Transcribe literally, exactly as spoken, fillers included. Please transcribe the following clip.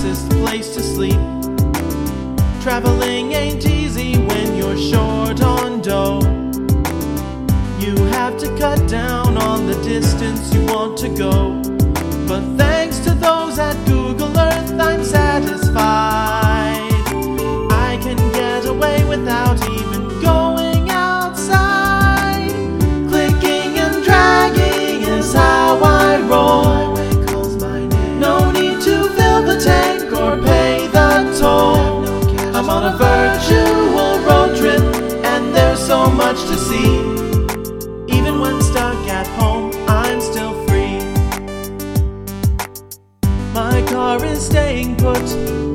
nicest place to sleep. Traveling ain't easy when you're short on dough. You have to cut down on the distance you want to go. But thanks to those at Google Earth, I'm satisfied. I can get away without even going outside. Clicking and dragging is how I roll. No need to fill the tank or pay the toll. I'm on a virtual road trip and there's so much to see. Even when stuck at home, I'm still free. My car is staying put